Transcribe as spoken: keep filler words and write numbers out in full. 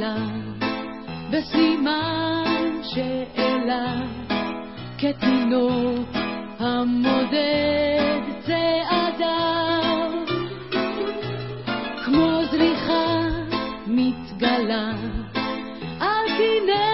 לילה בסימן שאלה כתינוק המודד צעדיו כמו זריחה מתגלה על כנרת